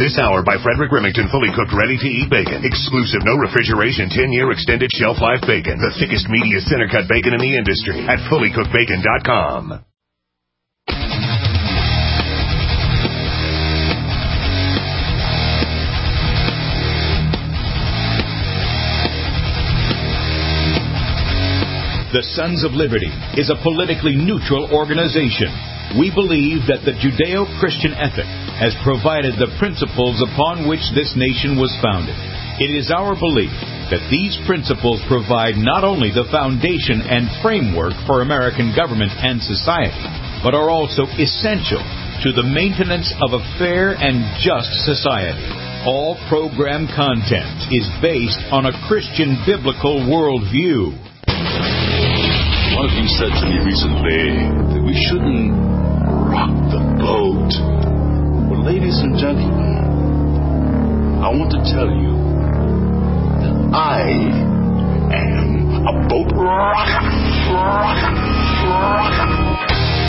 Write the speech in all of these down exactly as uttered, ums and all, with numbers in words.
This hour by Frederick Remington, fully cooked, ready-to-eat bacon. Exclusive, no refrigeration, ten-year extended shelf life bacon. The thickest, meatiest, center-cut bacon in the industry at fully cooked bacon dot com. The Sons of Liberty is a politically neutral organization. We believe that the Judeo-Christian ethic has provided the principles upon which this nation was founded. It is our belief that these principles provide not only the foundation and framework for American government and society, but are also essential to the maintenance of a fair and just society. All program content is based on a Christian biblical worldview. One of you said to me recently that we shouldn't rock the boat. Well, ladies and gentlemen, I want to tell you that I am a boat rocker, rocker, rocker.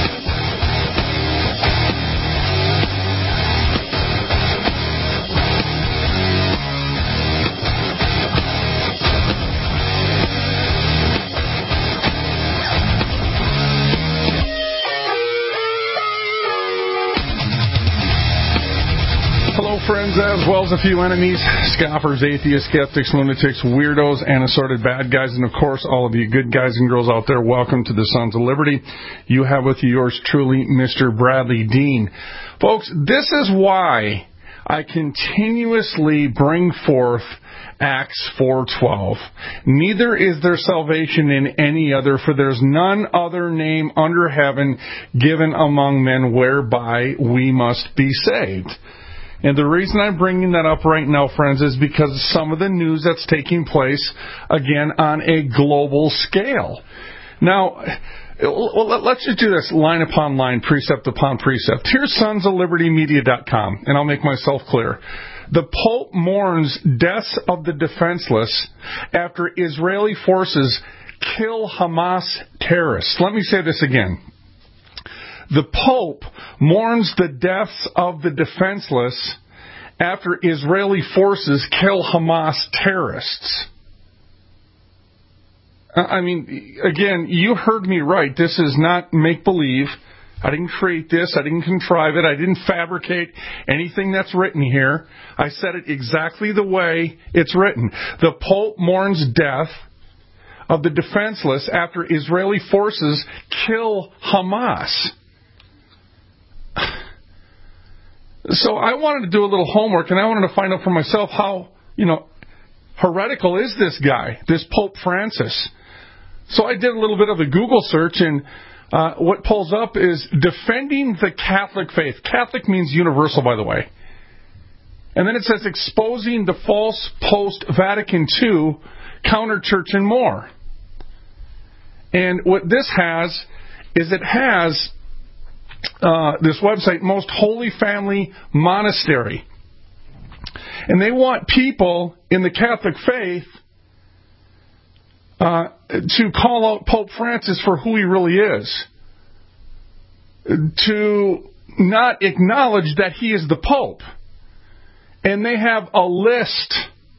Hello, friends, as well as a few enemies, scoffers, atheists, skeptics, lunatics, weirdos, and assorted bad guys, and of course, all of you good guys and girls out there, welcome to the Sons of Liberty. You have with you yours truly, Mister Bradley Dean. Folks, this is why I continuously bring forth Acts four twelve. Neither is there salvation in any other, for there's none other name under heaven given among men whereby we must be saved. And the reason I'm bringing that up right now, friends, is because of some of the news that's taking place, again, on a global scale. Now, let's just do this line upon line, precept upon precept. Here's sons of liberty media dot com, and I'll make myself clear. The Pope mourns deaths of the defenseless after Israeli forces kill Hamas terrorists. Let me say this again. The Pope mourns the deaths of the defenseless after Israeli forces kill Hamas terrorists. I mean, again, you heard me right. This is not make-believe. I didn't create this. I didn't contrive it. I didn't fabricate anything that's written here. I said it exactly the way it's written. The Pope mourns death of the defenseless after Israeli forces kill Hamas. So I wanted to do a little homework, and I wanted to find out for myself how, you know, heretical is this guy, this Pope Francis. So I did a little bit of a Google search, and uh, what pulls up is defending the Catholic faith. Catholic means universal, by the way. And then it says exposing the false post-Vatican two counter-church and more. And what this has is it has Uh, this website, Most Holy Family Monastery. And they want people in the Catholic faith uh, to call out Pope Francis for who he really is. To not acknowledge that he is the Pope. And they have a list.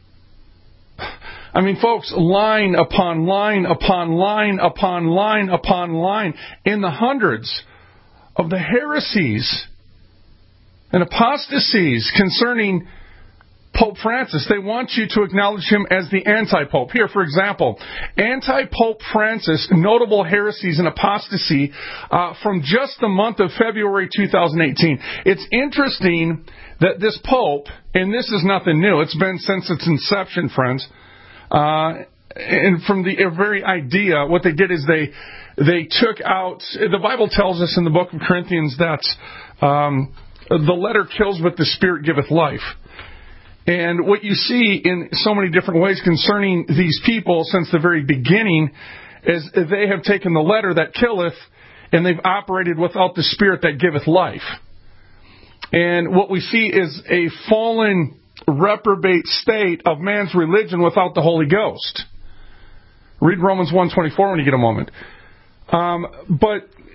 I mean, folks, line upon line upon line upon line upon line in the hundreds of the heresies and apostasies concerning Pope Francis. They want you to acknowledge him as the anti-pope. Here, for example, anti-Pope Francis, notable heresies and apostasy uh, from just the month of February two thousand eighteen. It's interesting that this pope, and this is nothing new, it's been since its inception, friends, uh, and from the very idea, what they did is they They took out, the Bible tells us in the book of Corinthians that um, the letter kills but the Spirit giveth life. And what you see in so many different ways concerning these people since the very beginning is they have taken the letter that killeth and they've operated without the Spirit that giveth life. And what we see is a fallen, reprobate state of man's religion without the Holy Ghost. Read Romans one twenty-four when you get a moment. Um, but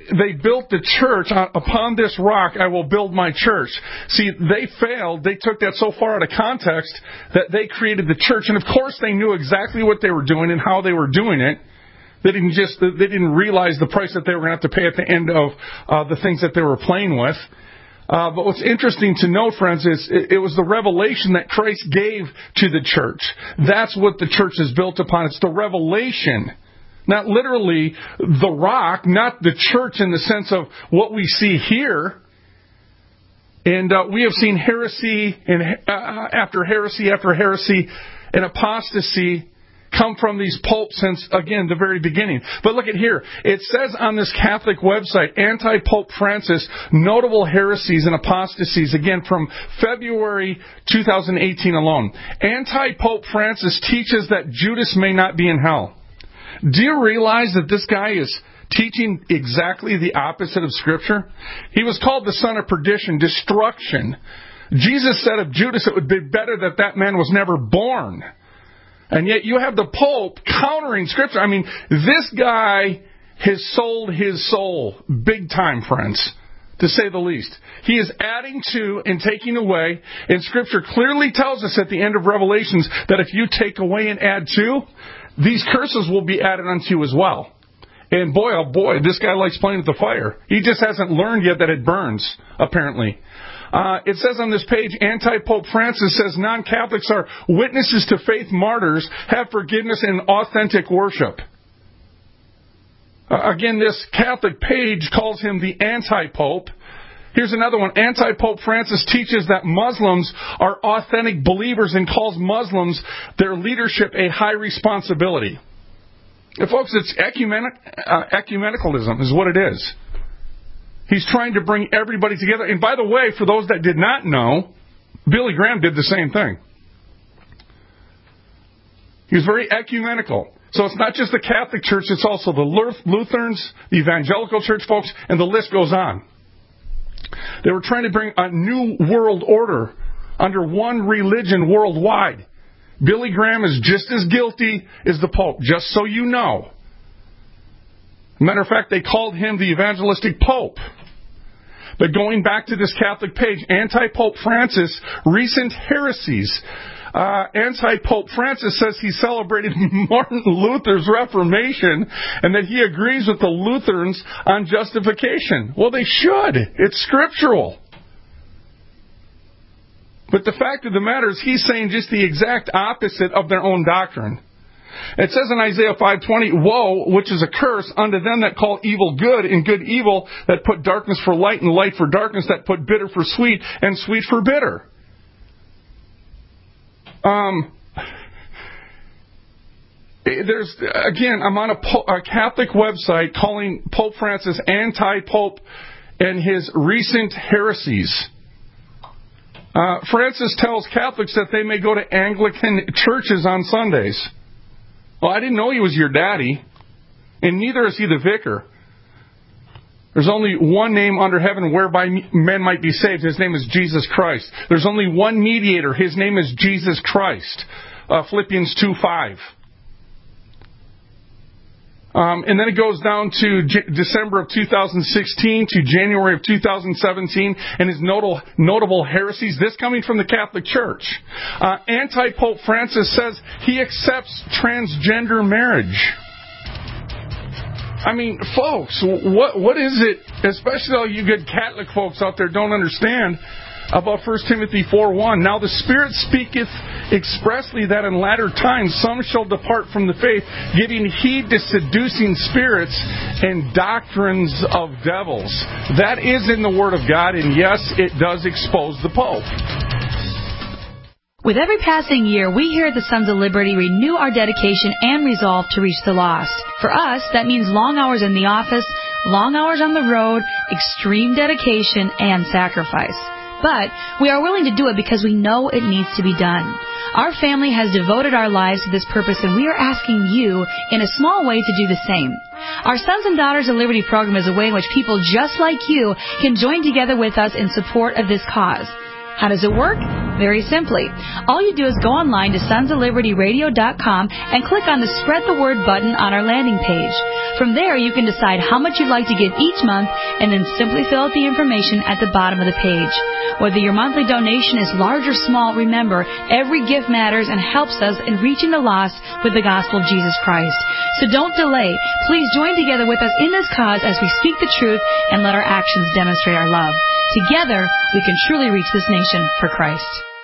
they built the church. Upon this rock I will build my church. See, they failed. They took that so far out of context that they created the church. And of course they knew exactly what they were doing and how they were doing it. They didn't just, they didn't realize the price that they were going to have to pay at the end of uh, the things that they were playing with. Uh, but what's interesting to note, friends, is it, it was the revelation that Christ gave to the church. That's what the church is built upon. It's the revelation. Not literally the rock, not the church in the sense of what we see here. And uh, we have seen heresy and uh, after heresy after heresy and apostasy come from these popes since, again, the very beginning. But look at here. It says on this Catholic website, Anti-Pope Francis, notable heresies and apostasies, again, from February twenty eighteen alone. Anti-Pope Francis teaches that Judas may not be in hell. Do you realize that this guy is teaching exactly the opposite of Scripture? He was called the son of perdition, destruction. Jesus said of Judas it would be better that that man was never born. And yet you have the Pope countering Scripture. I mean, this guy has sold his soul big time, friends, to say the least. He is adding to and taking away, and Scripture clearly tells us at the end of Revelations that if you take away and add to, these curses will be added unto you as well. And boy, oh boy, this guy likes playing with the fire. He just hasn't learned yet that it burns, apparently. Uh, it says on this page, Anti-Pope Francis says non-Catholics are witnesses to faith martyrs, have forgiveness and authentic worship. Uh, again, this Catholic page calls him the anti-Pope. Here's another one. Anti-Pope Francis teaches that Muslims are authentic believers and calls Muslims, their leadership, a high responsibility. And folks, it's ecumenic, uh, ecumenicalism is what it is. He's trying to bring everybody together. And by the way, for those that did not know, Billy Graham did the same thing. He was very ecumenical. So it's not just the Catholic Church, it's also the Lutherans, the Evangelical Church folks, and the list goes on. They were trying to bring a new world order under one religion worldwide. Billy Graham is just as guilty as the Pope, just so you know. Matter of fact, they called him the evangelistic Pope. But going back to this Catholic page, Anti-Pope Francis, recent heresies. Uh, Anti-Pope Francis says he celebrated Martin Luther's Reformation and that he agrees with the Lutherans on justification. Well, they should. It's scriptural. But the fact of the matter is he's saying just the exact opposite of their own doctrine. It says in Isaiah five twenty, woe, which is a curse, unto them that call evil good, and good evil, that put darkness for light, and light for darkness, that put bitter for sweet, and sweet for bitter. Um, there's, again, I'm on a, po- a Catholic website calling Pope Francis anti-Pope and his recent heresies. Uh, Francis tells Catholics that they may go to Anglican churches on Sundays. Well, I didn't know he was your daddy, and neither is he the vicar. There's only one name under heaven whereby men might be saved. His name is Jesus Christ. There's only one mediator. His name is Jesus Christ. Uh, Philippians two five. Um, and then it goes down to J- December of two thousand sixteen to January of two thousand seventeen, and his notable, notable heresies. This coming from the Catholic Church. Uh, Anti-Pope Francis says he accepts transgender marriage. I mean, folks, what what is it, especially all you good Catholic folks out there don't understand about First Timothy four one. Now the Spirit speaketh expressly that in latter times some shall depart from the faith, giving heed to seducing spirits and doctrines of devils. That is in the Word of God, and yes, it does expose the Pope. With every passing year, we here at the Sons of Liberty renew our dedication and resolve to reach the lost. For us, that means long hours in the office, long hours on the road, extreme dedication, and sacrifice. But we are willing to do it because we know it needs to be done. Our family has devoted our lives to this purpose, and we are asking you, in a small way, to do the same. Our Sons and Daughters of Liberty program is a way in which people just like you can join together with us in support of this cause. How does it work? Very simply. All you do is go online to sons of liberty radio dot com and click on the Spread the Word button on our landing page. From there, you can decide how much you'd like to give each month and then simply fill out the information at the bottom of the page. Whether your monthly donation is large or small, remember, every gift matters and helps us in reaching the lost with the gospel of Jesus Christ. So don't delay. Please join together with us in this cause as we speak the truth and let our actions demonstrate our love. Together, we can truly reach this nation for Christ.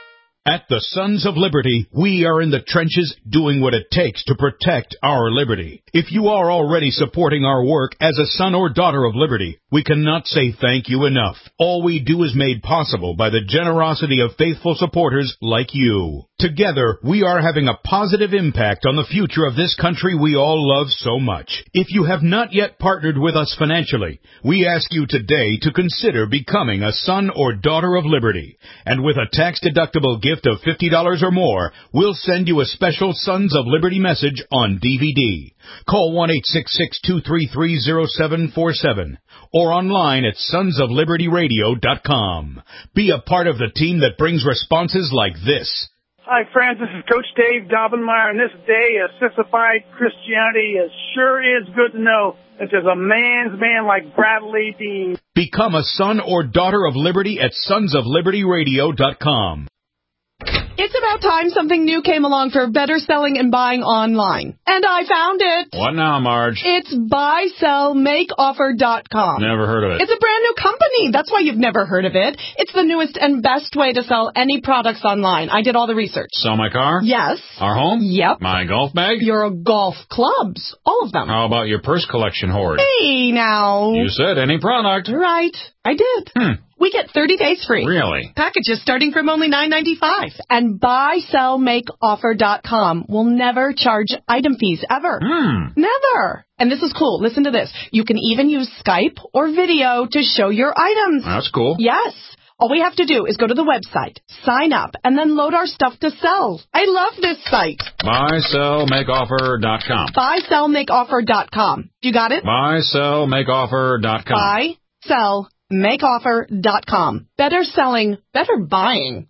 At the Sons of Liberty, we are in the trenches doing what it takes to protect our liberty. If you are already supporting our work as a son or daughter of liberty, we cannot say thank you enough. All we do is made possible by the generosity of faithful supporters like you. Together, we are having a positive impact on the future of this country we all love so much. If you have not yet partnered with us financially, we ask you today to consider becoming a son or daughter of liberty. And with a tax-deductible gift of fifty dollars or more, we'll send you a special Sons of Liberty message on D V D. Call one eight six six, two three three, zero seven four seven or online at sons of liberty radio dot com. Be a part of the team that brings responses like this. Hi, friends. This is Coach Dave Dobbenmeyer, and this day of sissified Christianity is sure is good to know that there's a man's man like Bradley Dean. Become a son or daughter of liberty at sons of liberty radio dot com. It's about time something new came along for better selling and buying online. And I found it. What now, Marge? It's buy sell make offer dot com. Never heard of it. It's a brand new company. That's why you've never heard of it. It's the newest and best way to sell any products online. I did all the research. Sell my car? Yes. Our home? Yep. My golf bag? Your golf clubs. All of them. How about your purse collection hoard? Hey, now. You said any product. Right. I did. Hmm. We get thirty days free. Really? Packages starting from only nine ninety-five. And buy sell make offer dot com will never charge item fees ever. Hmm. Never. And this is cool. Listen to this. You can even use Skype or video to show your items. That's cool. Yes. All we have to do is go to the website, sign up, and then load our stuff to sell. I love this site. buy sell make offer dot com. buy sell make offer dot com. You got it? buy sell make offer dot com. buy sell make offer dot com. Better selling, better buying.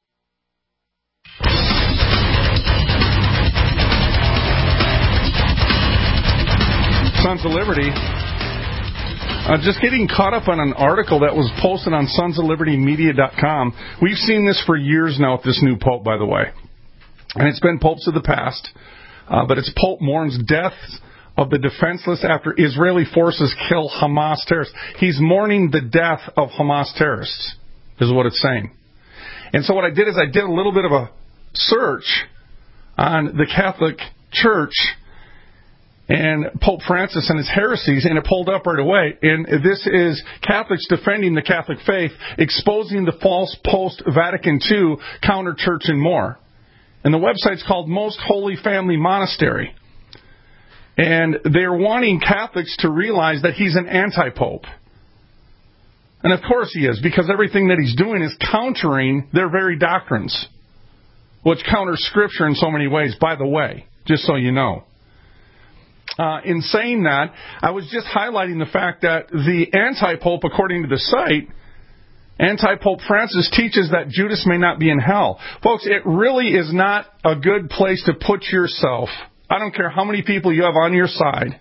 Sons of Liberty. Uh, just getting caught up on an article that was posted on sons of liberty media dot com. We've seen this for years now with this new pope, by the way. And it's been popes of the past. Uh, but it's Pope mourns death of the defenseless after Israeli forces kill Hamas terrorists. He's mourning the death of Hamas terrorists, is what it's saying. And so what I did is I did a little bit of a search on the Catholic Church and Pope Francis and his heresies, and it pulled up right away. And this is Catholics defending the Catholic faith, exposing the false post-Vatican two counter-church and more. And the website's called Most Holy Family Monastery. And they're wanting Catholics to realize that he's an anti-pope. And of course he is, because everything that he's doing is countering their very doctrines, which counters Scripture in so many ways, by the way, just so you know. Uh, in saying that, I was just highlighting the fact that the anti-pope, according to the site, anti-Pope Francis teaches that Judas may not be in hell. Folks, it really is not a good place to put yourself. I don't care how many people you have on your side.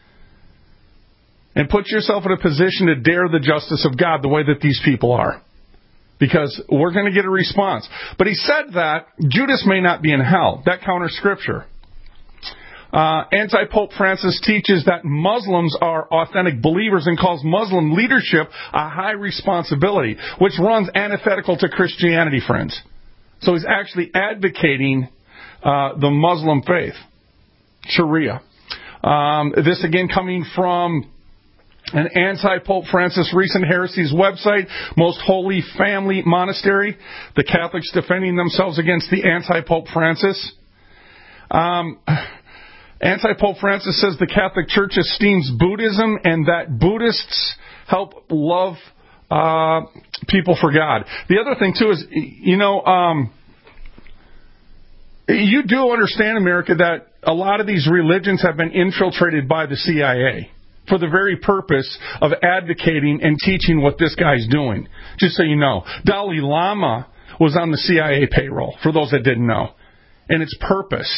And put yourself in a position to dare the justice of God the way that these people are. Because we're going to get a response. But he said that Judas may not be in hell. That counters Scripture. Uh, Anti-Pope Francis teaches that Muslims are authentic believers and calls Muslim leadership a high responsibility, which runs antithetical to Christianity, friends. So he's actually advocating uh, the Muslim faith, Sharia. Um, this again coming from an anti-Pope Francis recent heresies website, Most Holy Family Monastery, the Catholics defending themselves against the anti-Pope Francis. Um... Anti-Pope Francis says the Catholic Church esteems Buddhism and that Buddhists help love uh, people for God. The other thing, too, is, you know, um, you do understand, America, that a lot of these religions have been infiltrated by the C I A for the very purpose of advocating and teaching what this guy's doing. Just so you know, Dalai Lama was on the C I A payroll, for those that didn't know. And it's purposed.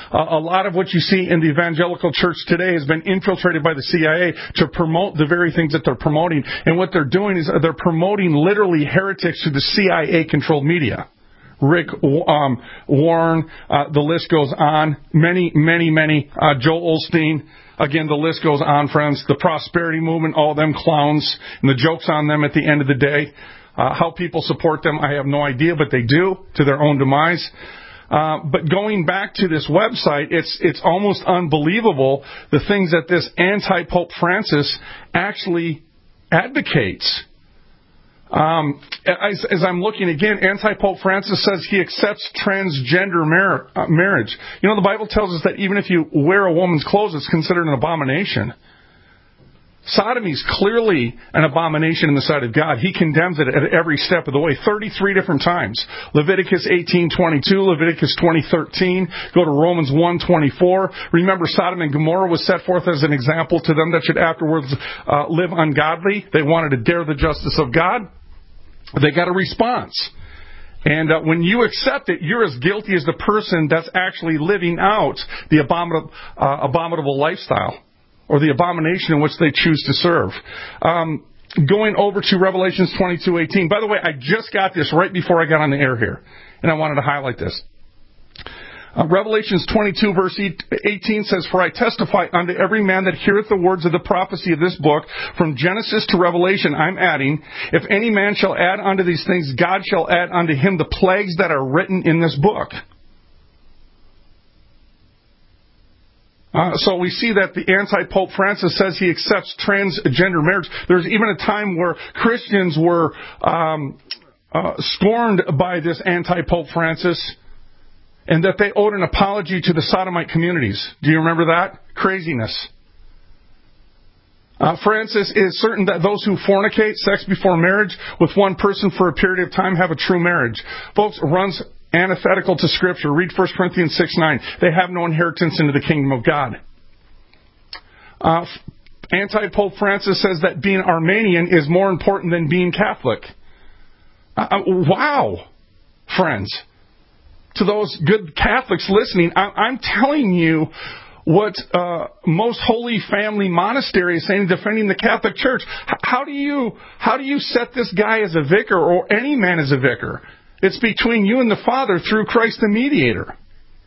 Uh, a lot of what you see in the evangelical church today has been infiltrated by the C I A to promote the very things that they're promoting. And what they're doing is they're promoting literally heretics to the C I A-controlled media. Rick um, Warren, uh, the list goes on. Many, many, many. Uh, Joel Osteen. Again, the list goes on, friends. The prosperity movement, all them clowns, and the joke's on them at the end of the day. Uh, how people support them, I have no idea, but they do, to their own demise. Uh, but going back to this website, it's it's almost unbelievable the things that this anti-Pope Francis actually advocates. Um, as, as I'm looking again, anti-Pope Francis says he accepts transgender mar- uh, marriage. You know, the Bible tells us that even if you wear a woman's clothes, it's considered an abomination. Sodomy is clearly an abomination in the sight of God. He condemns it at every step of the way, thirty-three different times. Leviticus eighteen twenty-two, Leviticus twenty thirteen, go to Romans one twenty-four. Remember, Sodom and Gomorrah was set forth as an example to them that should afterwards uh, live ungodly. They wanted to dare the justice of God. They got a response. And uh, when you accept it, you're as guilty as the person that's actually living out the abominable, uh, abominable lifestyle, or the abomination in which they choose to serve. Um, going over to Revelations twenty-two eighteen. By the way, I just got this right before I got on the air here, and I wanted to highlight this. Uh, Revelations twenty-two verse eighteen says, "For I testify unto every man that heareth the words of the prophecy of this book, from Genesis to Revelation, I'm adding, if any man shall add unto these things, God shall add unto him the plagues that are written in this book." Uh, so we see that the anti-Pope Francis says he accepts transgender marriage. There's even a time where Christians were um, uh, scorned by this anti-Pope Francis, and that they owed an apology to the sodomite communities. Do you remember that? Craziness. Uh, Francis is certain that those who fornicate, sex before marriage, with one person for a period of time have a true marriage. Folks, runs antithetical to Scripture. Read First Corinthians six nine. They have no inheritance into the kingdom of God. Uh, Anti-Pope Francis says that being Armenian is more important than being Catholic. Uh, wow, friends. To those good Catholics listening, I, I'm telling you what uh, Most Holy Family Monastery is saying, defending the Catholic Church. H- how do you how do you set this guy as a vicar, or any man as a vicar? It's between you and the Father through Christ the mediator.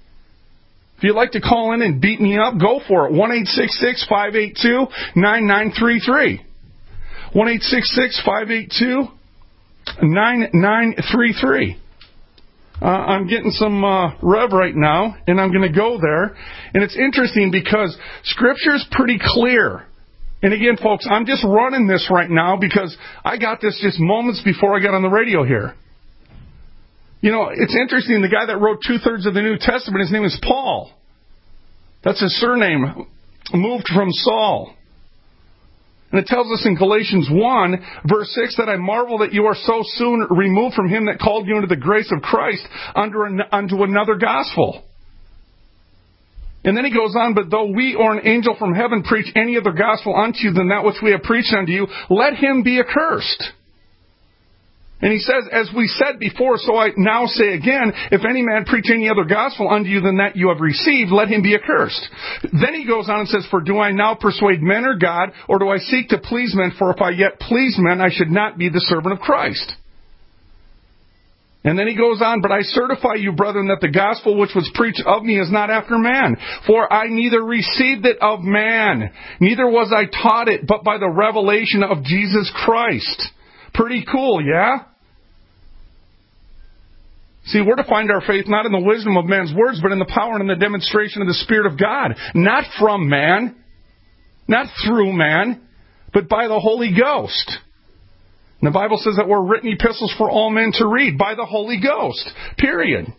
If you'd like to call in and beat me up, go for it. one eight six six, five eight two, nine nine three three. one eight six six, five eight two, nine nine three three. Uh, I'm getting some uh, rev right now, and I'm going to go there. And it's interesting because Scripture's pretty clear. And again, folks, I'm just running this right now because I got this just moments before I got on the radio here. You know, it's interesting, the guy that wrote two-thirds of the New Testament, his name is Paul. That's his surname, moved from Saul. And it tells us in Galatians one, verse six, that I marvel that you are so soon removed from him that called you into the grace of Christ under an, unto another gospel. And then he goes on, but though we or an angel from heaven preach any other gospel unto you than that which we have preached unto you, let him be accursed. And he says, as we said before, so I now say again, if any man preach any other gospel unto you than that you have received, let him be accursed. Then he goes on and says, for do I now persuade men or God, or do I seek to please men? For if I yet please men, I should not be the servant of Christ. And then he goes on, but I certify you, brethren, that the gospel which was preached of me is not after man. For I neither received it of man, neither was I taught it, but by the revelation of Jesus Christ. Pretty cool, yeah? See, we're to find our faith not in the wisdom of man's words, but in the power and in the demonstration of the Spirit of God. Not from man, not through man, but by the Holy Ghost. And the Bible says that we're written epistles for all men to read by the Holy Ghost. Period.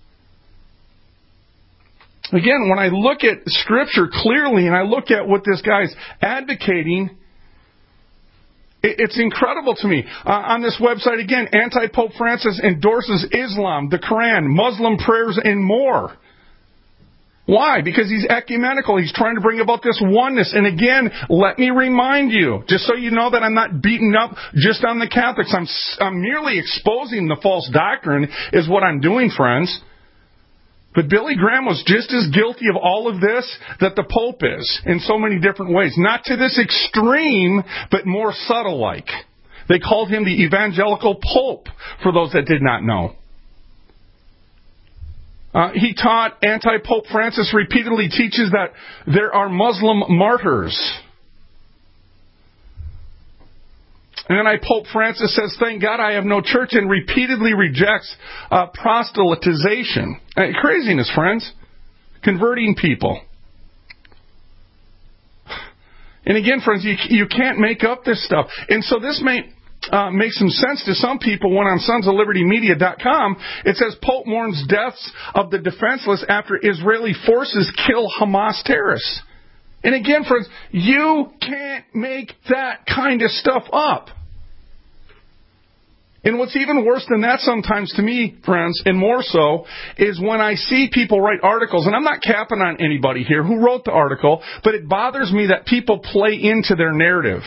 Again, when I look at Scripture clearly and I look at what this guy's advocating, it's incredible to me. Uh, on this website, again, anti-Pope Francis endorses Islam, the Quran, Muslim prayers, and more. Why? Because he's ecumenical. He's trying to bring about this oneness. And again, let me remind you, just so you know that I'm not beating up just on the Catholics. I'm, I'm merely exposing the false doctrine is what I'm doing, friends. But Billy Graham was just as guilty of all of this that the Pope is in so many different ways. Not to this extreme, but more subtle like. They called him the evangelical Pope, for those that did not know. Uh, he taught, anti-Pope Francis repeatedly teaches that there are Muslim martyrs. And then Pope Francis says, thank God I have no church, and repeatedly rejects uh, proselytization. Uh, craziness, friends. Converting people. And again, friends, you, you can't make up this stuff. And so this may uh, make some sense to some people when on sons of liberty media dot com it says Pope mourns deaths of the defenseless after Israeli forces kill Hamas terrorists. And again, friends, you can't make that kind of stuff up. And what's even worse than that sometimes to me, friends, and more so, is when I see people write articles, and I'm not capping on anybody here who wrote the article, but it bothers me that people play into their narrative.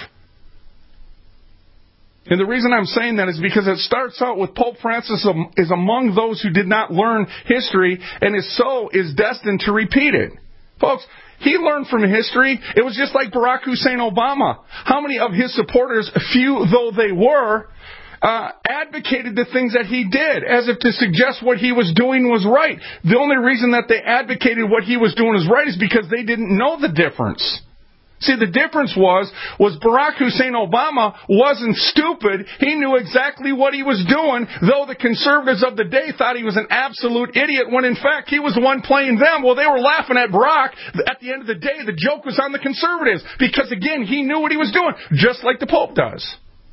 And the reason I'm saying that is because it starts out with Pope Francis is among those who did not learn history, and is so is destined to repeat it. Folks, he learned from history. It was just like Barack Hussein Obama. How many of his supporters, few though they were, Uh, advocated the things that he did, as if to suggest what he was doing was right. The only reason that they advocated what he was doing was right is because they didn't know the difference. See, the difference was, was Barack Hussein Obama wasn't stupid. He knew exactly what he was doing, though the conservatives of the day thought he was an absolute idiot, when in fact he was the one playing them. Well, they were laughing at Barack. At the end of the day, the joke was on the conservatives, because again, he knew what he was doing, just like the Pope does.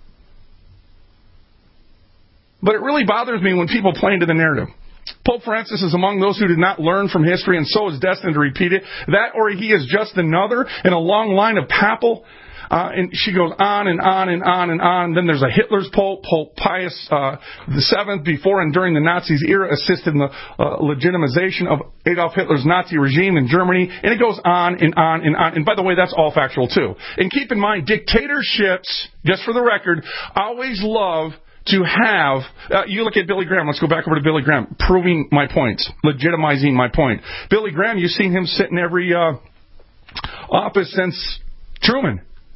But it really bothers me when people play into the narrative. Pope Francis is among those who did not learn from history and so is destined to repeat it. That or he is just another in a long line of papal. Uh, and she goes on and on and on and on. Then there's a Hitler's Pope, Pope Pius uh, the Seventh, before and during the Nazis' era, assisted in the uh, legitimization of Adolf Hitler's Nazi regime in Germany. And it goes on and on and on. And by the way, that's all factual too. And keep in mind, dictatorships, just for the record, always love to have, uh, you look at Billy Graham, let's go back over to Billy Graham, proving my points, legitimizing my point. Billy Graham, you've seen him sit in every uh, office since Truman.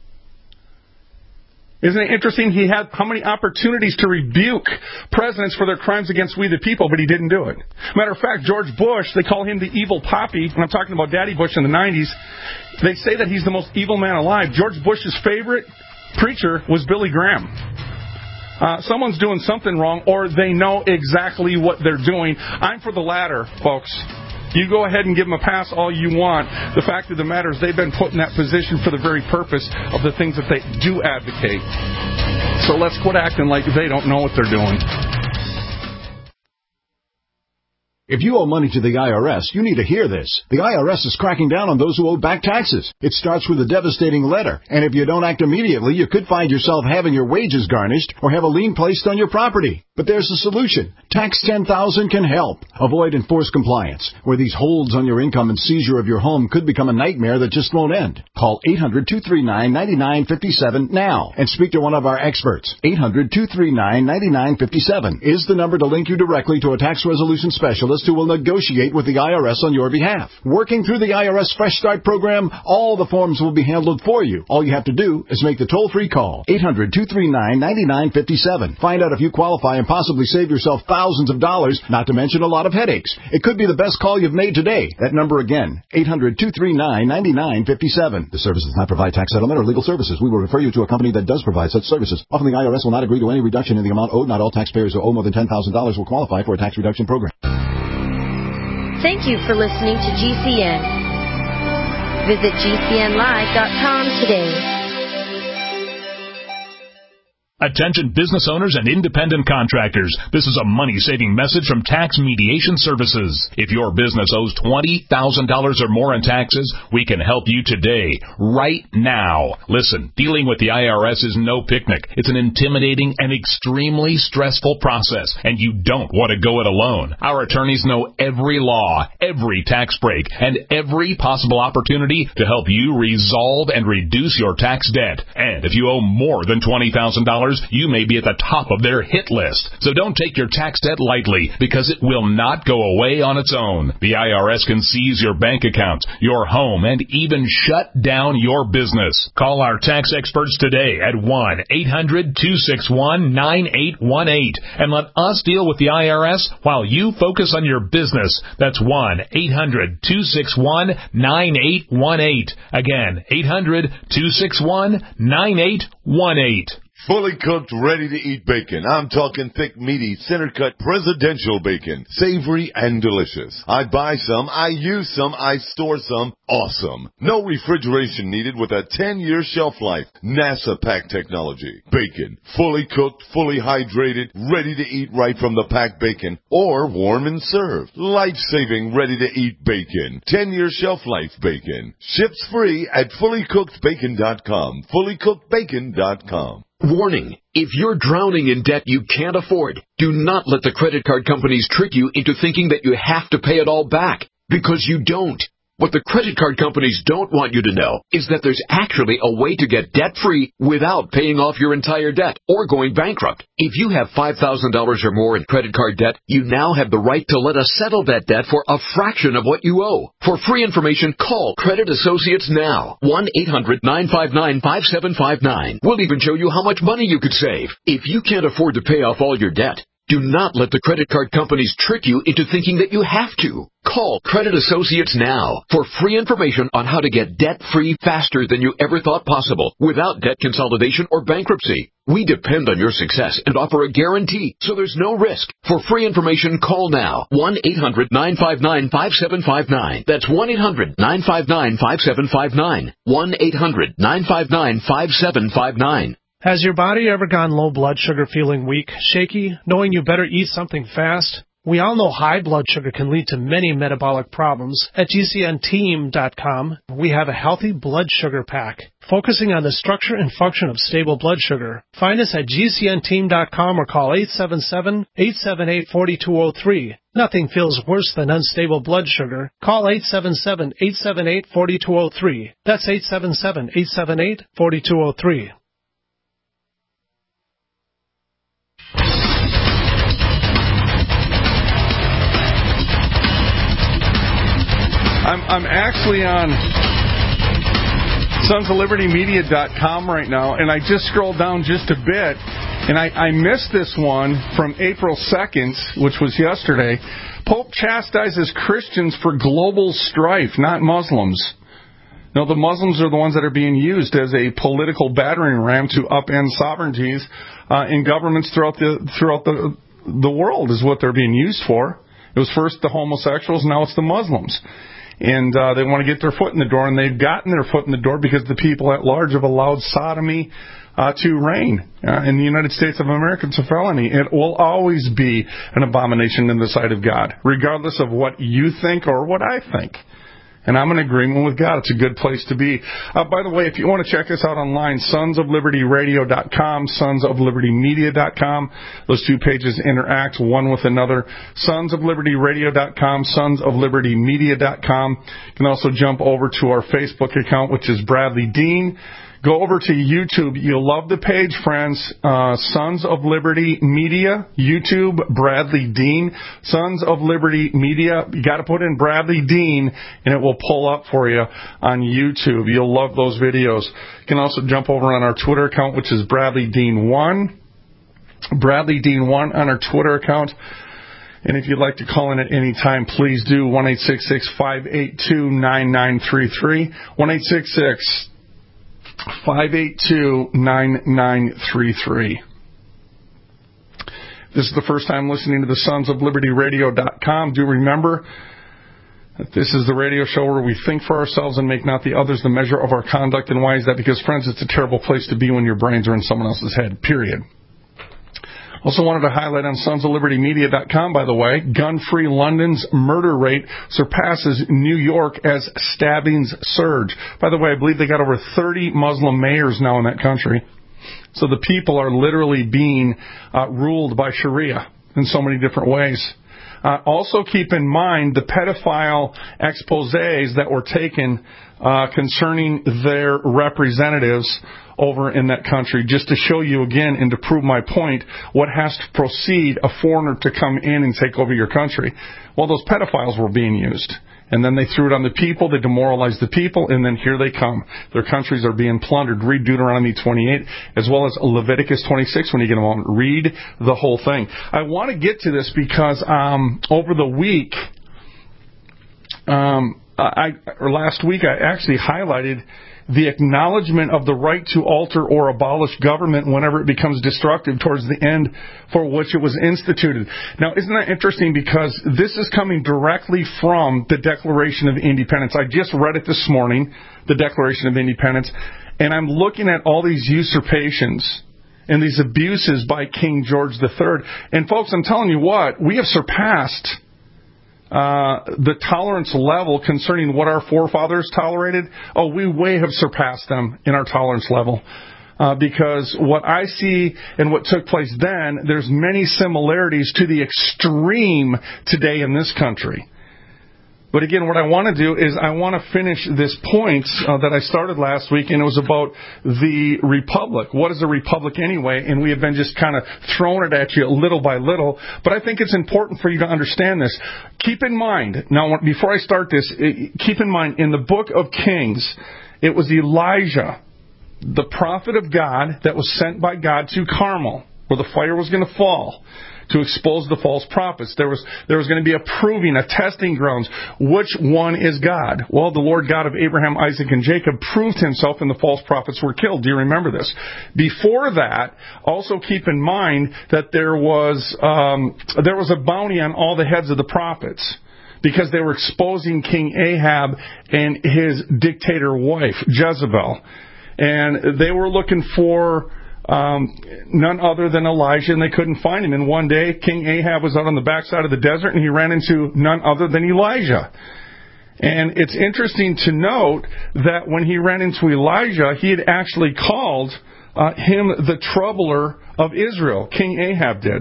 Isn't it interesting? He had how many opportunities to rebuke presidents for their crimes against we the people, but he didn't do it. Matter of fact, George Bush, they call him the evil poppy, and I'm talking about Daddy Bush in the nineties. They say that he's the most evil man alive. George Bush's favorite preacher was Billy Graham. Uh, someone's doing something wrong, or they know exactly what they're doing. I'm for the latter, folks. You go ahead and give them a pass all you want. The fact of the matter is they've been put in that position for the very purpose of the things that they do advocate. So let's quit acting like they don't know what they're doing. If you owe money to the I R S, you need to hear this. The I R S is cracking down on those who owe back taxes. It starts with a devastating letter, and if you don't act immediately, you could find yourself having your wages garnished or have a lien placed on your property. But there's a solution. Tax ten thousand can help. Avoid enforced compliance, where these holds on your income and seizure of your home could become a nightmare that just won't end. Call eight hundred, two three nine, nine nine five seven now and speak to one of our experts. eight hundred, two three nine, nine nine five seven is the number to link you directly to a tax resolution specialist who will negotiate with the I R S on your behalf. Working through the I R S Fresh Start program, all the forms will be handled for you. All you have to do is make the toll-free call. eight hundred, two three nine, nine nine five seven. Find out if you qualify and possibly save yourself thousands of dollars, not to mention a lot of headaches. It could be the best call you've made today. That number again, eight hundred, two three nine, nine nine five seven. The service does not provide tax settlement or legal services. We will refer you to a company that does provide such services. Often the I R S will not agree to any reduction in the amount owed. Not all taxpayers who owe more than ten thousand dollars will qualify for a tax reduction program. Thank you for listening to G C N. Visit G C N live dot com today. Attention business owners and independent contractors. This is a money-saving message from Tax Mediation Services. If your business owes twenty thousand dollars or more in taxes, we can help you today, right now. Listen, dealing with the I R S is no picnic. It's an intimidating and extremely stressful process, and you don't want to go it alone. Our attorneys know every law, every tax break, and every possible opportunity to help you resolve and reduce your tax debt. And if you owe more than twenty thousand dollars, dollars, you may be at the top of their hit list. So don't take your tax debt lightly, because it will not go away on its own. The I R S can seize your bank account, your home, and even shut down your business. Call our tax experts today at one eight hundred two six one nine eight one eight and let us deal with the I R S while you focus on your business. That's one eight hundred two six one nine eight one eight. Again, eight hundred two six one nine eight one eight. Fully cooked, ready-to-eat bacon. I'm talking thick, meaty, center-cut presidential bacon. Savory and delicious. I buy some, I use some, I store some. Awesome. No refrigeration needed with a ten-year shelf life. NASA pack technology. Bacon. Fully cooked, fully hydrated, ready to eat right from the packed bacon. Or warm and served. Life-saving, ready-to-eat bacon. ten-year shelf life bacon. Ships free at fully cooked bacon dot com. fully cooked bacon dot com. Warning, if you're drowning in debt you can't afford, do not let the credit card companies trick you into thinking that you have to pay it all back, because you don't. What the credit card companies don't want you to know is that there's actually a way to get debt-free without paying off your entire debt or going bankrupt. If you have five thousand dollars or more in credit card debt, you now have the right to let us settle that debt for a fraction of what you owe. For free information, call Credit Associates now. one eight hundred nine five nine five seven five nine. We'll even show you how much money you could save. If you can't afford to pay off all your debt, do not let the credit card companies trick you into thinking that you have to. Call Credit Associates now for free information on how to get debt-free faster than you ever thought possible without debt consolidation or bankruptcy. We depend on your success and offer a guarantee, so there's no risk. For free information, call now. one eight hundred nine five nine five seven five nine. That's one eight hundred nine five nine five seven five nine. one eight hundred nine five nine five seven five nine. Has your body ever gone low blood sugar, feeling weak, shaky, knowing you better eat something fast? We all know high blood sugar can lead to many metabolic problems. At G C N team dot com, we have a healthy blood sugar pack, focusing on the structure and function of stable blood sugar. Find us at G C N team dot com or call eight seven seven, eight seven eight, four two zero three. Nothing feels worse than unstable blood sugar. Call eight seven seven, eight seven eight, four two zero three. That's eight seven seven, eight seven eight, four two zero three. I'm I'm actually on sons of liberty media dot com right now, and I just scrolled down just a bit, and I, I missed this one from April second, which was yesterday. Pope chastises Christians for global strife, not Muslims. No, the Muslims are the ones that are being used as a political battering ram to upend sovereignties uh, in governments throughout the throughout the the world is what they're being used for. It was first the homosexuals, now it's the Muslims. And uh, they want to get their foot in the door, and they've gotten their foot in the door because the people at large have allowed sodomy uh, to reign uh, in the United States of America. It's a felony. It will always be an abomination in the sight of God, regardless of what you think or what I think. And I'm in agreement with God. It's a good place to be. Uh, by the way, if you want to check us out online, sons of liberty radio dot com, sons of liberty media dot com. Those two pages interact one with another. sons of liberty radio dot com, sons of liberty media dot com. You can also jump over to our Facebook account, which is Bradley Dean. Go over to YouTube. You'll love the page, friends. Uh, Sons of Liberty Media, YouTube, Bradley Dean. Sons of Liberty Media. You got to put in Bradley Dean, and it will pull up for you on YouTube. You'll love those videos. You can also jump over on our Twitter account, which is Bradley Dean one. Bradley Dean one on our Twitter account. And if you'd like to call in at any time, please do. one eight six six, five eight two, nine nine three three. one eight six six, five eight two, nine nine three three. This is the first time listening to the sons of liberty radio dot com. Do remember that this is the radio show where we think for ourselves and make not the others the measure of our conduct. And why is that? Because, friends, it's a terrible place to be when your brains are in someone else's head, period. Also wanted to highlight on sons of liberty media dot com, by the way, gun-free London's murder rate surpasses New York as stabbings surge. By the way, I believe they got over thirty Muslim mayors now in that country. So the people are literally being uh, ruled by Sharia in so many different ways. Uh, also keep in mind the pedophile exposés that were taken uh, concerning their representatives over in that country, just to show you again and to prove my point, what has to proceed a foreigner to come in and take over your country. Well, those pedophiles were being used. And then they threw it on the people, they demoralized the people, and then here they come. Their countries are being plundered. Read Deuteronomy twenty-eight, as well as Leviticus twenty-six when you get a moment. Read the whole thing. I want to get to this because um, over the week, um, I, or last week, I actually highlighted the acknowledgement of the right to alter or abolish government whenever it becomes destructive towards the end for which it was instituted. Now, isn't that interesting? Because this is coming directly from the Declaration of Independence. I just read it this morning, the Declaration of Independence, and I'm looking at all these usurpations and these abuses by King George the Third. And folks, I'm telling you what, we have surpassed Uh, the tolerance level concerning what our forefathers tolerated. Oh, we way have surpassed them in our tolerance level. Uh, because what I see and what took place then, there's many similarities to the extreme today in this country. But again, what I want to do is I want to finish this point uh, that I started last week, and it was about the republic. What is a republic anyway? And we have been just kind of throwing it at you little by little. But I think it's important for you to understand this. Keep in mind, now before I start this, keep in mind, in the book of Kings, it was Elijah, the prophet of God, that was sent by God to Carmel, where the fire was going to fall, to expose the false prophets. There was there was going to be a proving, a testing grounds. Which one is God? Well, the Lord God of Abraham, Isaac, and Jacob proved himself, and the false prophets were killed. Do you remember this? Before that, also keep in mind that there was um, there was a bounty on all the heads of the prophets, because they were exposing King Ahab and his dictator wife, Jezebel. And they were looking for Um, none other than Elijah, and they couldn't find him. And one day, King Ahab was out on the backside of the desert, and he ran into none other than Elijah. And it's interesting to note that when he ran into Elijah, he had actually called uh, him the troubler of Israel. King Ahab did.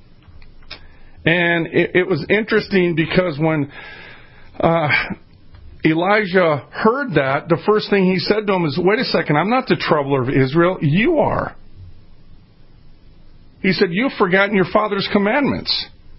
And it, it was interesting because when uh, Elijah heard that, the first thing he said to him is, wait a second, I'm not the troubler of Israel, you are. He said, you've forgotten your father's commandments.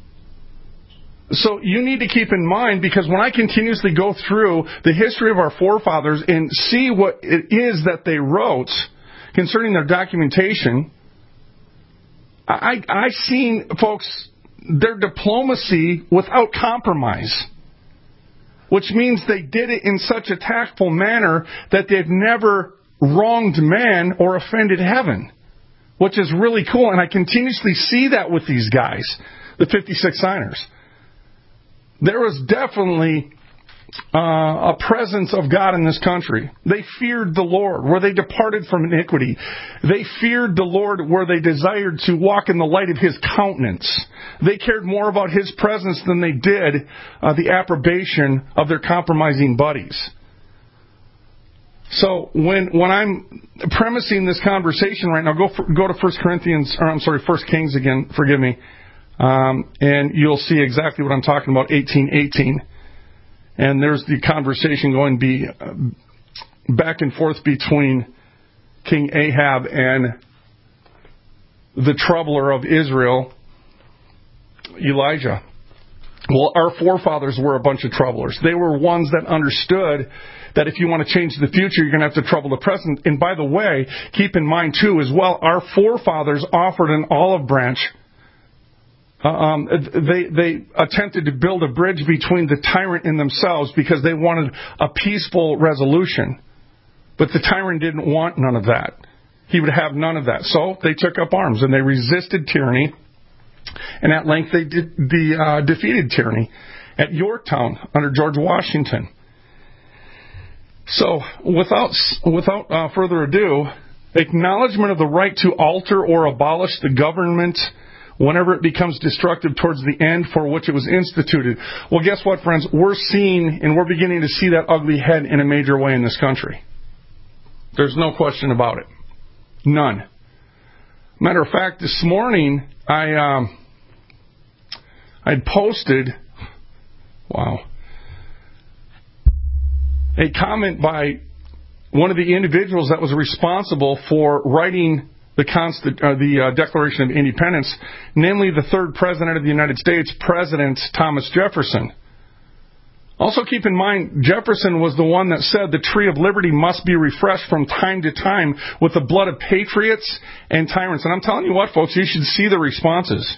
So you need to keep in mind, because when I continuously go through the history of our forefathers and see what it is that they wrote concerning their documentation, I, I've seen, folks, their diplomacy without compromise, which means they did it in such a tactful manner that they've never wronged man or offended heaven, which is really cool. And I continuously see that with these guys, the fifty-six signers. There was definitely uh, a presence of God in this country. They feared the Lord where they departed from iniquity. They feared the Lord where they desired to walk in the light of His countenance. They cared more about His presence than they did uh, the approbation of their compromising buddies. So when when I'm premising this conversation right now, go for, go to First Corinthians, or I'm sorry, First Kings again. Forgive me, um, and you'll see exactly what I'm talking about. eighteen eighteen, and there's the conversation going be uh, back and forth between King Ahab and the troubler of Israel, Elijah. Well, our forefathers were a bunch of troublers. They were ones that understood that if you want to change the future, you're going to have to trouble the present. And by the way, keep in mind, too, as well, our forefathers offered an olive branch. Uh, um, they, they attempted to build a bridge between the tyrant and themselves because they wanted a peaceful resolution. But the tyrant didn't want none of that. He would have none of that. So they took up arms and they resisted tyranny. And at length they did, the, uh, defeated tyranny at Yorktown under George Washington. So, without without uh, further ado, acknowledgement of the right to alter or abolish the government whenever it becomes destructive towards the end for which it was instituted. Well, guess what, friends? We're seeing and we're beginning to see that ugly head in a major way in this country. There's no question about it. None. Matter of fact, this morning I um, I posted, wow, a comment by one of the individuals that was responsible for writing the, Consti- uh, the uh, Declaration of Independence, namely the third President of the United States, President Thomas Jefferson. Also keep in mind, Jefferson was the one that said the tree of liberty must be refreshed from time to time with the blood of patriots and tyrants. And I'm telling you what, folks, you should see the responses.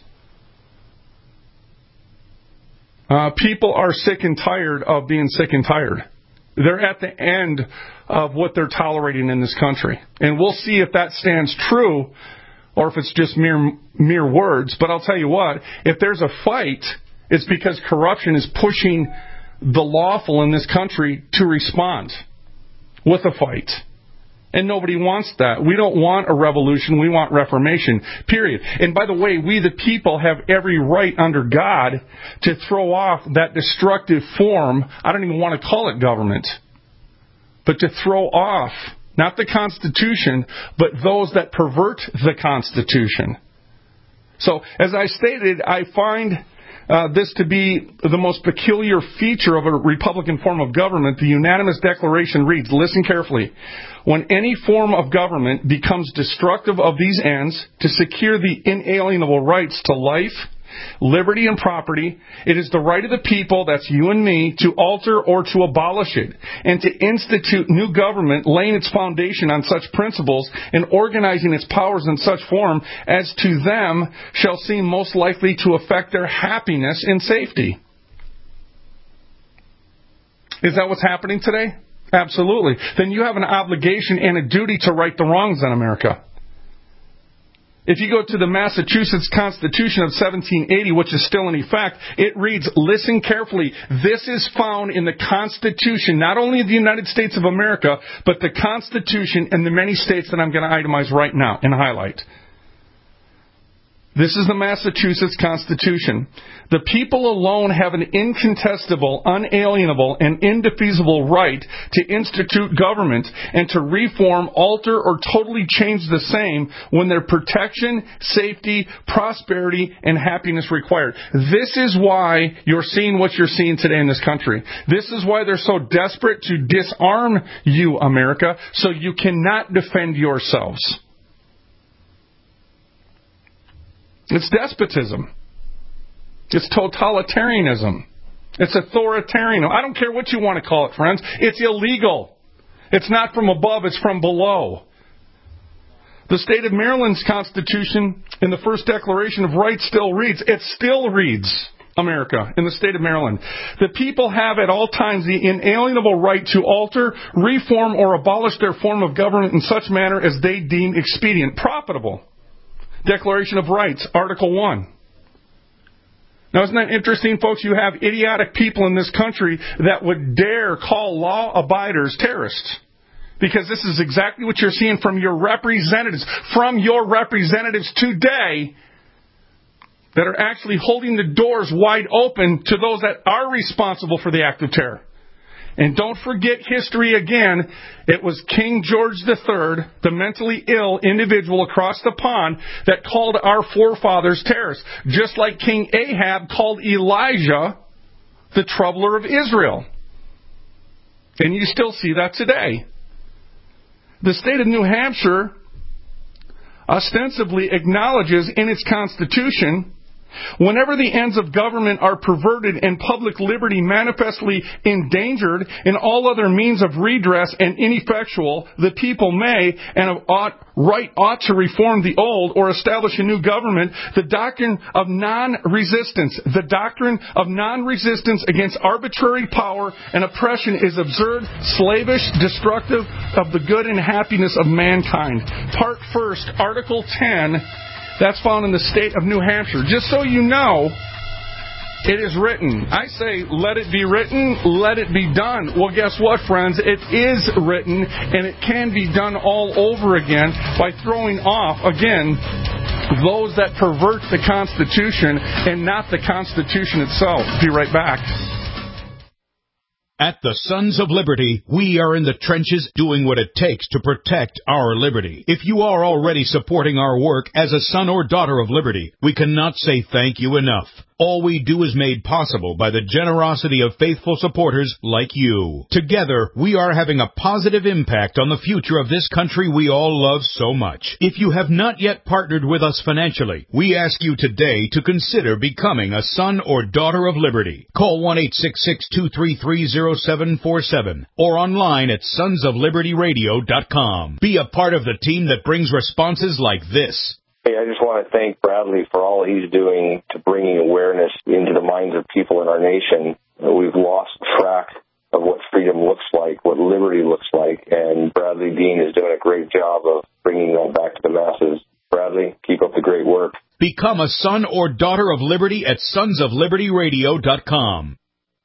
Uh, people are sick and tired of being sick and tired. They're at the end of what they're tolerating in this country. And we'll see if that stands true or if it's just mere mere words. But I'll tell you what, if there's a fight, it's because corruption is pushing the lawful in this country to respond with a fight. And nobody wants that. We don't want a revolution. We want reformation, period. And by the way, we the people have every right under God to throw off that destructive form. I don't even want to call it government. But to throw off, not the Constitution, but those that pervert the Constitution. So, as I stated, I find Uh, this to be the most peculiar feature of a Republican form of government. The unanimous declaration reads, listen carefully, when any form of government becomes destructive of these ends to secure the inalienable rights to life, liberty, and property, it is the right of the people, that's you and me, to alter or to abolish it, and to institute new government laying its foundation on such principles and organizing its powers in such form as to them shall seem most likely to affect their happiness and safety. Is that what's happening today? Absolutely. Then you have an obligation and a duty to right the wrongs in America. If you go to the Massachusetts Constitution of seventeen eighty, which is still in effect, it reads, listen carefully, this is found in the Constitution, not only of the United States of America, but the Constitution in the many states that I'm going to itemize right now and highlight. This is the Massachusetts Constitution. The people alone have an incontestable, unalienable, and indefeasible right to institute government and to reform, alter, or totally change the same when their protection, safety, prosperity, and happiness required. This is why you're seeing what you're seeing today in this country. This is why they're so desperate to disarm you, America, so you cannot defend yourselves. It's despotism. It's totalitarianism. It's authoritarian. I don't care what you want to call it, friends. It's illegal. It's not from above, it's from below. The state of Maryland's Constitution in the first Declaration of Rights still reads, it still reads, America, in the state of Maryland. The people have at all times the inalienable right to alter, reform, or abolish their form of government in such manner as they deem expedient, profitable. Declaration of Rights, Article one. Now, isn't that interesting, folks? You have idiotic people in this country that would dare call law-abiders terrorists. Because this is exactly what you're seeing from your representatives, from your representatives today, that are actually holding the doors wide open to those that are responsible for the act of terror. And don't forget history again. It was King George the Third, the mentally ill individual across the pond, that called our forefathers terrorists. Just like King Ahab called Elijah the troubler of Israel. And you still see that today. The state of New Hampshire ostensibly acknowledges in its constitution, whenever the ends of government are perverted and public liberty manifestly endangered, and all other means of redress and ineffectual, the people may and ought, right ought to reform the old or establish a new government. The doctrine of non-resistance, the doctrine of non-resistance against arbitrary power and oppression is absurd, slavish, destructive of the good and happiness of mankind. Part first, Article ten. That's found in the state of New Hampshire. Just so you know, it is written. I say, let it be written, let it be done. Well, guess what, friends? It is written, and it can be done all over again by throwing off, again, those that pervert the Constitution and not the Constitution itself. Be right back. At the Sons of Liberty, we are in the trenches doing what it takes to protect our liberty. If you are already supporting our work as a son or daughter of liberty, we cannot say thank you enough. All we do is made possible by the generosity of faithful supporters like you. Together, we are having a positive impact on the future of this country we all love so much. If you have not yet partnered with us financially, we ask you today to consider becoming a son or daughter of liberty. Call one eight six six, two three three, zero seven four seven or online at sons of liberty radio dot com. Be a part of the team that brings responses like this. Hey, I just want to thank Bradley for all he's doing to bringing awareness into the minds of people in our nation. We've lost track of what freedom looks like, what liberty looks like, and Bradley Dean is doing a great job of bringing that back to the masses. Bradley, keep up the great work. Become a son or daughter of liberty at sons of liberty radio dot com.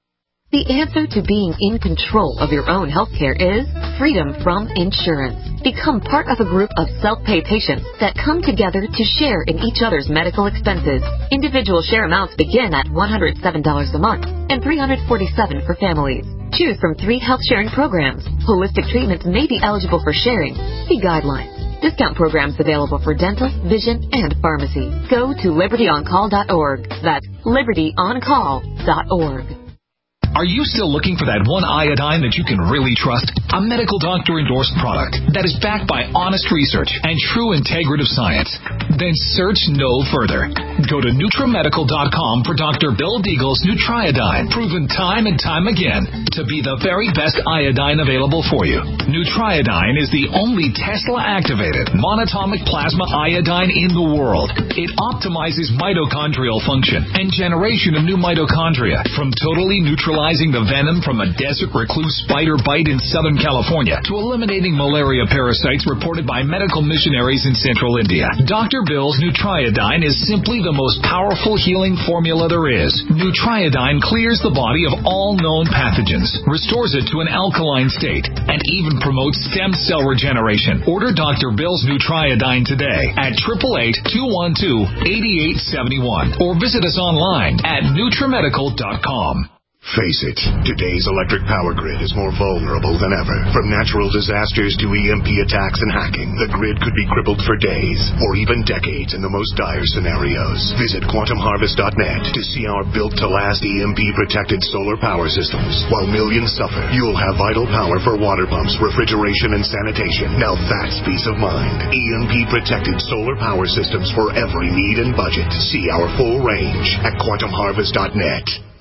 The answer to being in control of your own health care is freedom from insurance. Become part of a group of self-pay patients that come together to share in each other's medical expenses. Individual share amounts begin at one hundred seven dollars a month and three hundred forty-seven dollars for families. Choose from three health sharing programs. Holistic treatments may be eligible for sharing. See guidelines. Discount programs available for dental, vision, and pharmacy. Go to liberty on call dot org. That's liberty on call dot org. Are you still looking for that one iodine that you can really trust? A medical doctor-endorsed product that is backed by honest research and true integrative science? Then search no further. Go to NutriMedical dot com for Doctor Bill Deagle's Nutriodine, proven time and time again to be the very best iodine available for you. Nutriodine is the only Tesla-activated monatomic plasma iodine in the world. It optimizes mitochondrial function and generation of new mitochondria from totally neutralizing the venom from a desert recluse spider bite in Southern California to eliminating malaria parasites reported by medical missionaries in Central India. Doctor Bill's Nutriodine is simply the most powerful healing formula there is. Nutriodine clears the body of all known pathogens, restores it to an alkaline state, and even promotes stem cell regeneration. Order Doctor Bill's Nutriodine today at eight eight eight, two one two, eight eight seven one or visit us online at NutriMedical dot com. Face it, today's electric power grid is more vulnerable than ever. From natural disasters to E M P attacks and hacking, the grid could be crippled for days or even decades in the most dire scenarios. Visit quantum harvest dot net to see our built-to-last E M P-protected solar power systems. While millions suffer, you'll have vital power for water pumps, refrigeration, and sanitation. Now that's peace of mind. E M P-protected solar power systems for every need and budget. See our full range at quantum harvest dot net.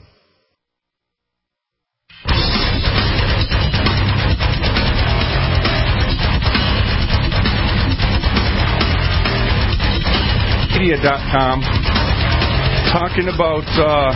Media dot com talking about uh,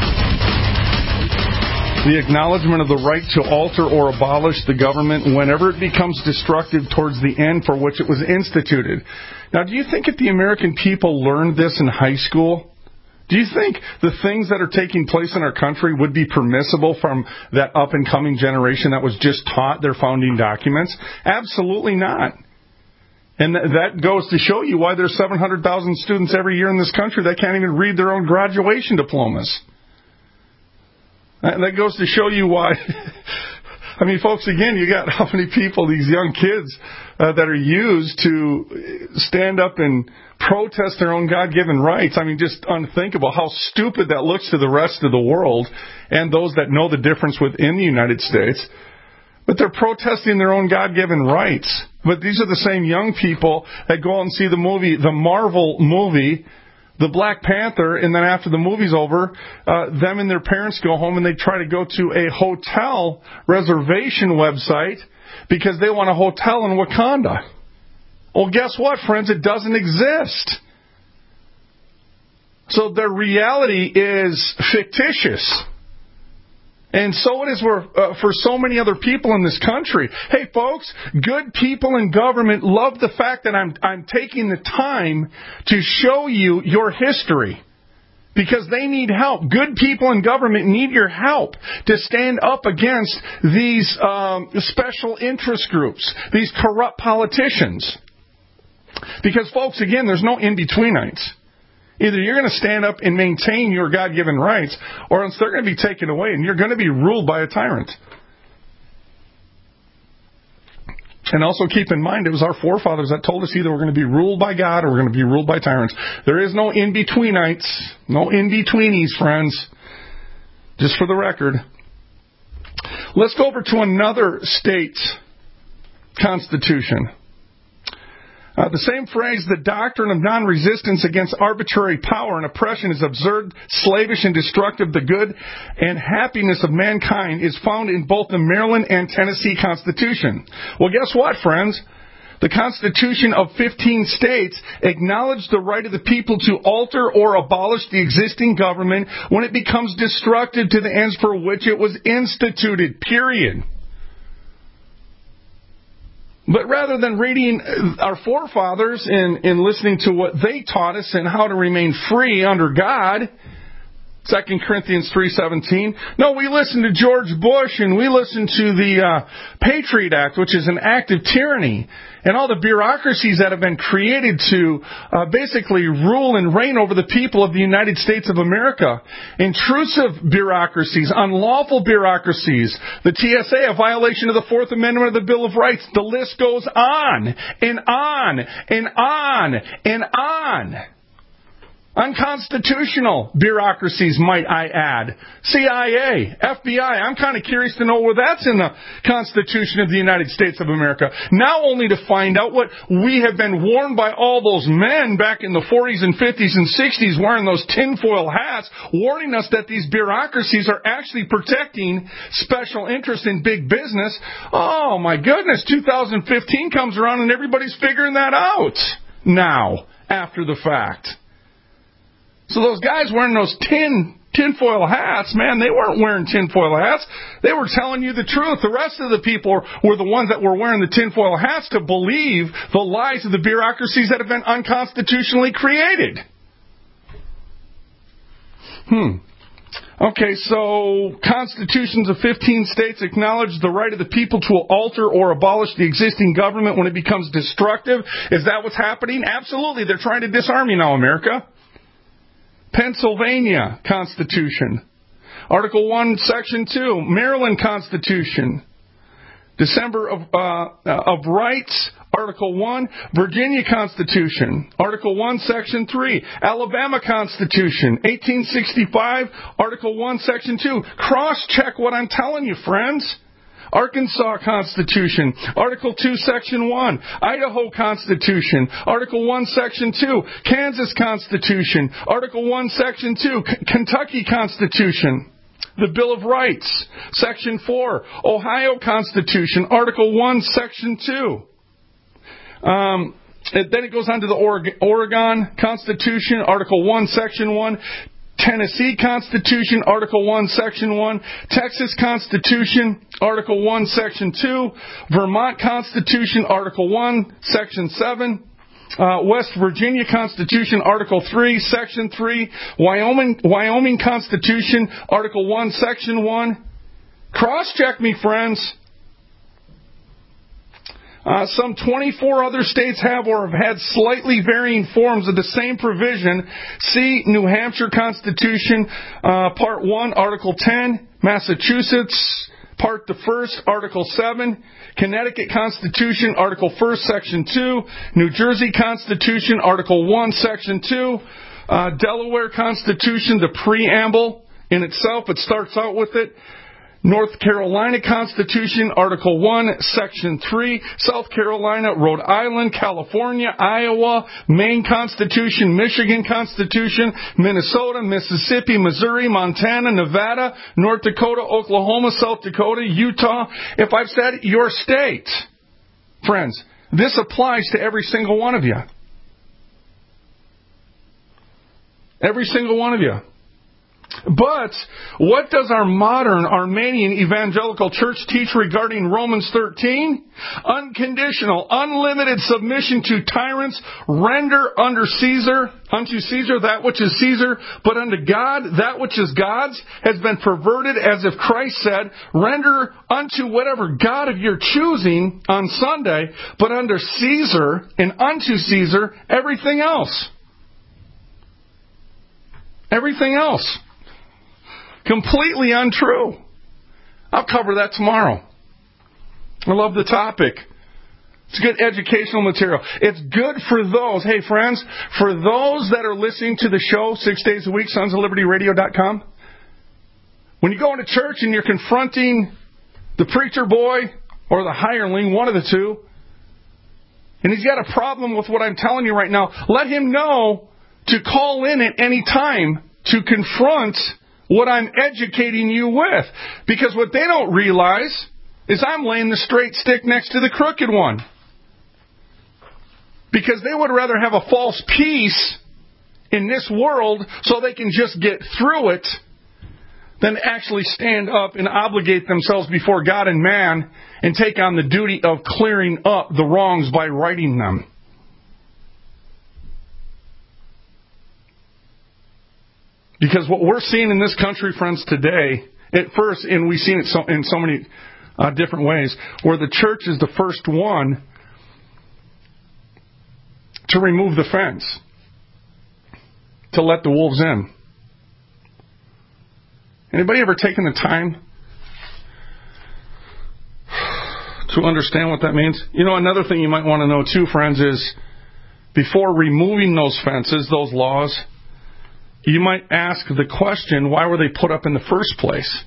the acknowledgement of the right to alter or abolish the government whenever it becomes destructive towards the end for which it was instituted. Now, do you think if the American people learned this in high school, do you think the things that are taking place in our country would be permissible from that up-and-coming generation that was just taught their founding documents? Absolutely not. And that goes to show you why there's seven hundred thousand students every year in this country that can't even read their own graduation diplomas. And that goes to show you why. I mean, folks, again, you got how many people, these young kids, uh, that are used to stand up and protest their own God-given rights. I mean, just unthinkable how stupid that looks to the rest of the world and those that know the difference within the United States. But they're protesting their own God-given rights. But these are the same young people that go out and see the movie, the Marvel movie, the Black Panther, and then after the movie's over, uh, them and their parents go home and they try to go to a hotel reservation website because they want a hotel in Wakanda. Well, guess what, friends? It doesn't exist. So their reality is fictitious. And so it is for, uh, for so many other people in this country. Hey, folks, good people in government love the fact that I'm, I'm taking the time to show you your history because they need help. Good people in government need your help to stand up against these um, special interest groups, these corrupt politicians. Because, folks, again, there's no in-betweenites. Either you're going to stand up and maintain your God-given rights, or else they're going to be taken away, and you're going to be ruled by a tyrant. And also keep in mind, it was our forefathers that told us either we're going to be ruled by God or we're going to be ruled by tyrants. There is no in-betweenites, no in-betweenies, friends. Just for the record. Let's go over to another state's constitution. Uh, the same phrase, the doctrine of non-resistance against arbitrary power and oppression is absurd, slavish, and destructive. The good and happiness of mankind is found in both the Maryland and Tennessee Constitution. Well, guess what, friends? The Constitution of fifteen states acknowledge the right of the people to alter or abolish the existing government when it becomes destructive to the ends for which it was instituted, period. But rather than reading our forefathers and, and listening to what they taught us and how to remain free under God, Second Corinthians three seventeen, no, we listen to George Bush and we listen to the uh, Patriot Act, which is an act of tyranny, and all the bureaucracies that have been created to uh, basically rule and reign over the people of the United States of America. Intrusive bureaucracies, unlawful bureaucracies, the T S A, a violation of the Fourth Amendment of the Bill of Rights. The list goes on and on and on and on. Unconstitutional bureaucracies, might I add. C I A, F B I. I'm kind of curious to know where that's in the Constitution of the United States of America. Now only to find out what we have been warned by all those men back in the forties and fifties and sixties wearing those tinfoil hats, warning us that these bureaucracies are actually protecting special interests in big business. Oh my goodness, two thousand fifteen comes around and everybody's figuring that out now, after the fact. So those guys wearing those tin tinfoil hats, man, they weren't wearing tinfoil hats. They were telling you the truth. The rest of the people were the ones that were wearing the tinfoil hats to believe the lies of the bureaucracies that have been unconstitutionally created. Hmm. Okay, so constitutions of fifteen states acknowledge the right of the people to alter or abolish the existing government when it becomes destructive. Is that what's happening? Absolutely. They're trying to disarm you now, America. Pennsylvania Constitution. Article one, Section two. Maryland Constitution. December of, uh, of Rights. Article one. Virginia Constitution. Article one, Section three. Alabama Constitution. eighteen sixty-five. Article one, Section two. Cross-check what I'm telling you, friends. Arkansas Constitution, Article two, Section one, Idaho Constitution, Article one, Section two, Kansas Constitution, Article one, Section two, K- Kentucky Constitution, the Bill of Rights, Section four, Ohio Constitution, Article one, Section two. Um, and then it goes on to the Oregon, Oregon Constitution, Article one, Section one, Tennessee Constitution, Article one, Section one, Texas Constitution, Article one, Section two, Vermont Constitution, Article one, Section seven, uh, West Virginia Constitution, Article three, Section three, Wyoming, Wyoming Constitution, Article one, Section one. Cross-check me, friends. Uh, some twenty-four other states have or have had slightly varying forms of the same provision. See New Hampshire Constitution, uh, Part one, Article ten. Massachusetts, Part the First, Article seven. Connecticut Constitution, Article First, Section two. New Jersey Constitution, Article one, Section two. Uh, Delaware Constitution, the preamble in itself, it starts out with it. North Carolina Constitution, Article one, Section three, South Carolina, Rhode Island, California, Iowa, Maine Constitution, Michigan Constitution, Minnesota, Mississippi, Missouri, Montana, Nevada, North Dakota, Oklahoma, South Dakota, Utah. If I've said your state, friends, this applies to every single one of you. Every single one of you. But what does our modern Armenian evangelical church teach regarding Romans thirteen? Unconditional, unlimited submission to tyrants. Render under Caesar, unto Caesar that which is Caesar, but unto God that which is God's, has been perverted, as if Christ said, render unto whatever God of your choosing on Sunday, but under Caesar and unto Caesar everything else. Everything else. Completely untrue. I'll cover that tomorrow. I love the topic. It's good educational material. It's good for those, hey friends, for those that are listening to the show six days a week, sons of liberty radio dot com. When you go into church and you're confronting the preacher boy or the hireling, one of the two, and he's got a problem with what I'm telling you right now, let him know to call in at any time to confront what I'm educating you with. Because what they don't realize is I'm laying the straight stick next to the crooked one. Because they would rather have a false peace in this world so they can just get through it than actually stand up and obligate themselves before God and man and take on the duty of clearing up the wrongs by righting them. Because what we're seeing in this country, friends, today, at first, and we've seen it so, in so many uh, different ways, where the church is the first one to remove the fence, to let the wolves in. Anybody ever taken the time to understand what that means? You know, another thing you might want to know too, friends, is before removing those fences, those laws, you might ask the question, why were they put up in the first place?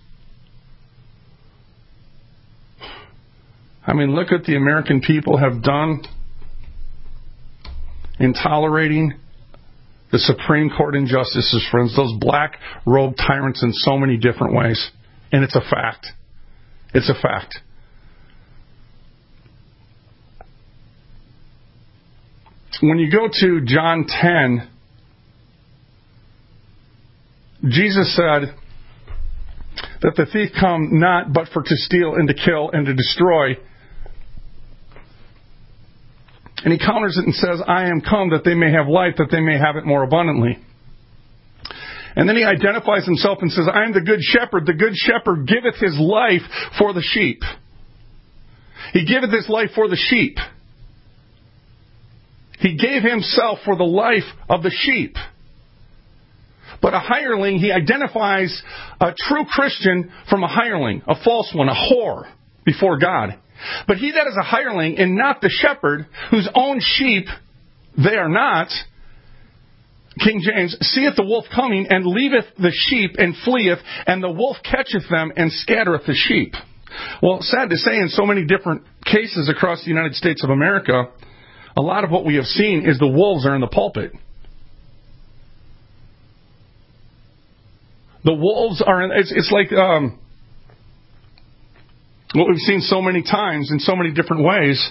I mean, look what the American people have done in tolerating the Supreme Court injustices, friends, those black-robed tyrants in so many different ways. And it's a fact. It's a fact. When you go to John ten, Jesus said that the thief come not but for to steal and to kill and to destroy. And he counters it and says, I am come that they may have life, that they may have it more abundantly. And then he identifies himself and says, I am the good shepherd. The good shepherd giveth his life for the sheep. He giveth his life for the sheep. He gave himself for the life of the sheep. But a hireling, he identifies a true Christian from a hireling, a false one, a whore before God. But he that is a hireling and not the shepherd, whose own sheep they are not, King James, seeth the wolf coming, and leaveth the sheep, and fleeth, and the wolf catcheth them, and scattereth the sheep. Well, sad to say, in so many different cases across the United States of America, a lot of what we have seen is the wolves are in the pulpit. The wolves are in, it's, it's like um, what we've seen so many times in so many different ways.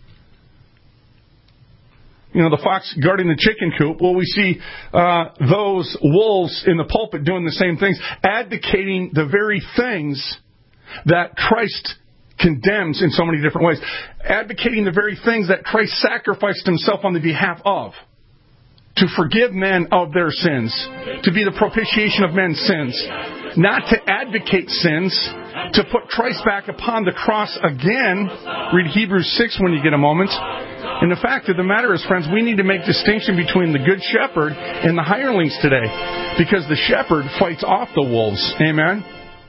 You know, the fox guarding the chicken coop. Well, we see uh, those wolves in the pulpit doing the same things, advocating the very things that Christ condemns in so many different ways. Advocating the very things that Christ sacrificed himself on the behalf of. To forgive men of their sins. To be the propitiation of men's sins. Not to advocate sins. To put Christ back upon the cross again. Read Hebrews six when you get a moment. And the fact of the matter is, friends, we need to make distinction between the good shepherd and the hirelings today. Because the shepherd fights off the wolves. Amen?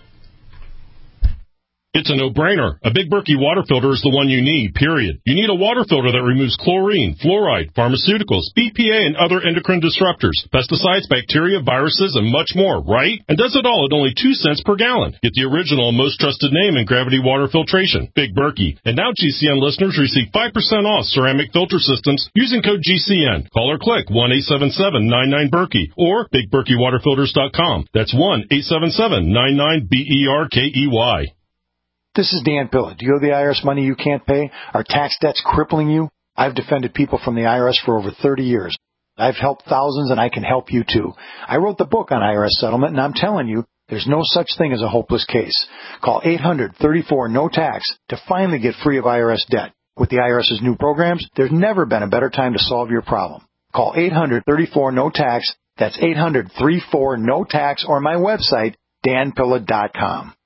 It's a no-brainer. A Big Berkey water filter is the one you need, period. You need a water filter that removes chlorine, fluoride, pharmaceuticals, B P A, and other endocrine disruptors, pesticides, bacteria, viruses, and much more, right? And does it all at only two cents per gallon. Get the original and most trusted name in gravity water filtration, Big Berkey. And now G C N listeners receive five percent off ceramic filter systems using code G C N. Call or click one eight seven seven nine nine Berkey or big berkey water filters dot com. That's one eight seven seven nine nine B E R K E Y. This is Dan Pilla. Do you owe the I R S money you can't pay? Are tax debts crippling you? I've defended people from the I R S for over thirty years. I've helped thousands, and I can help you too. I wrote the book on I R S settlement, and I'm telling you, there's no such thing as a hopeless case. Call eight hundred thirty-four no tax to finally get free of I R S debt. With the IRS's new programs, there's never been a better time to solve your problem. Call eight hundred thirty-four no tax. That's eight hundred thirty-four no tax, or my website, dan pilla dot com.